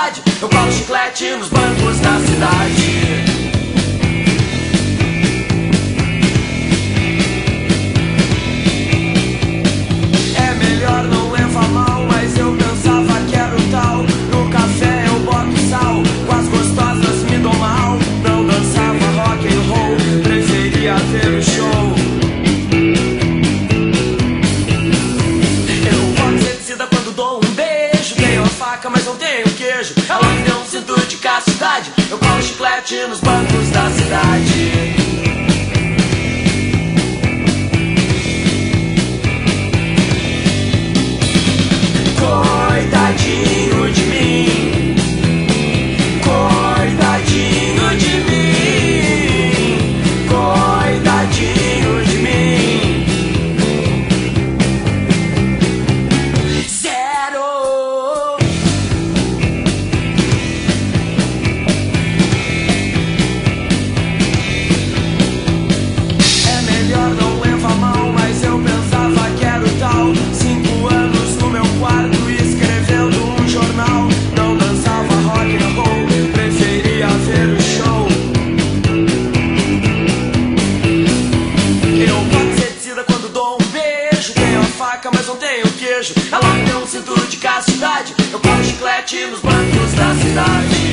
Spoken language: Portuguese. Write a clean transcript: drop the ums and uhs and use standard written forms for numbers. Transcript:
castidade. Eu colo chiclete nos bancos da cidade. É melhor não levar mal, mas eu pensava que era o tal. No café eu boto sal, com as gostosas me dou mal. Não dançava rock and roll, preferia ver o show. Eu boto inseticida quando dou um beijo. Tenho a faca, mas não tenho queijo. Ela me deu um cinto de castidade. Eu colo chiclete nos bancos da cidade. Coitadinho de mim, coitadinho de mim, coitadinho de mim. Zero. É melhor não levar mal, mas eu pensava que era o tal. 5 anos no meu quarto escrevendo um jornal. Não dançava rock and roll, preferia ver o show. Eu boto inseticida quando dou um beijo. Tenho a faca, mas não tenho queijo. Ela me deu um cinto de castidade. Eu colo chiclete nos bancos da cidade.